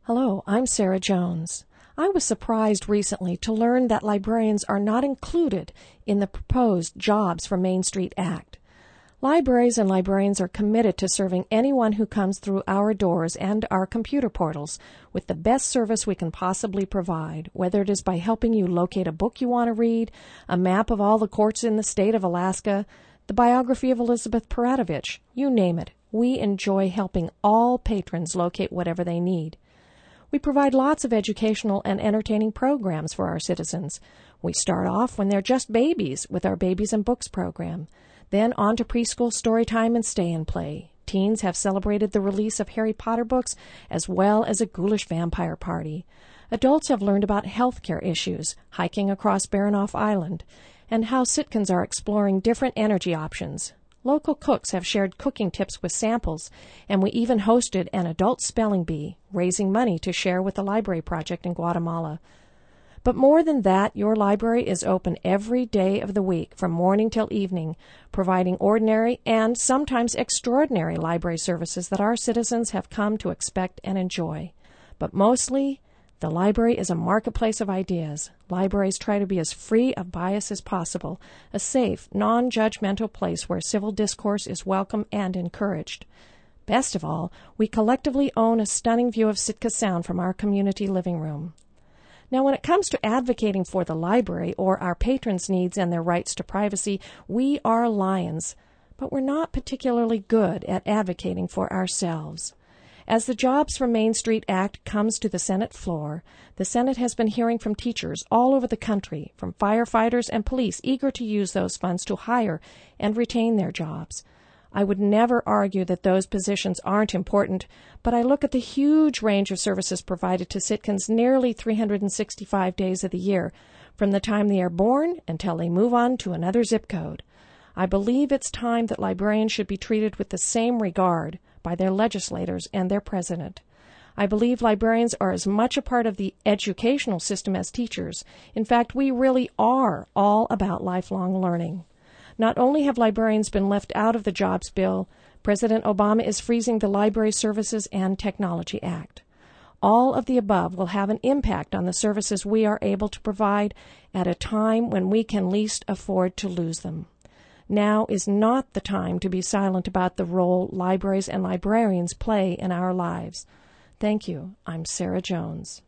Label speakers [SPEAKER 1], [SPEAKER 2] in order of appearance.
[SPEAKER 1] Hello, I'm Sarah Jones. I was surprised recently to learn that librarians are not included in the proposed Jobs for Main Street Act. Libraries and librarians are committed to serving anyone who comes through our doors and our computer portals with the best service we can possibly provide, whether it is by helping you locate a book you want to read, a map of all the courts in the state of Alaska, the biography of Elizabeth Paratovich, you name it. We enjoy helping all patrons locate whatever they need. We provide lots of educational and entertaining programs for our citizens. We start off when they're just babies with our Babies and Books program. Then on to preschool story time and stay and play. Teens have celebrated the release of Harry Potter books as well as a ghoulish vampire party. Adults have learned about healthcare issues, hiking across Baranof Island, and how Sitkans are exploring different energy options. Local cooks have shared cooking tips with samples, and we even hosted an adult spelling bee, raising money to share with the library project in Guatemala. But more than that, your library is open every day of the week from morning till evening, providing ordinary and sometimes extraordinary library services that our citizens have come to expect and enjoy. But mostly, the library is a marketplace of ideas. Libraries try to be as free of bias as possible, a safe, non-judgmental place where civil discourse is welcome and encouraged. Best of all, we collectively own a stunning view of Sitka Sound from our community living room. Now, when it comes to advocating for the library or our patrons' needs and their rights to privacy, we are lions, but we're not particularly good at advocating for ourselves. As the Jobs for Main Street Act comes to the Senate floor, the Senate has been hearing from teachers all over the country, from firefighters and police eager to use those funds to hire and retain their jobs. I would never argue that those positions aren't important, but I look at the huge range of services provided to Sitkans nearly 365 days of the year, from the time they are born until they move on to another zip code. I believe it's time that librarians should be treated with the same regard by their legislators and their president. I believe librarians are as much a part of the educational system as teachers. In fact, we really are all about lifelong learning. Not only have librarians been left out of the jobs bill, President Obama is freezing the Library Services and Technology Act. All of the above will have an impact on the services we are able to provide at a time when we can least afford to lose them. Now is not the time to be silent about the role libraries and librarians play in our lives. Thank you. I'm Sarah Jones.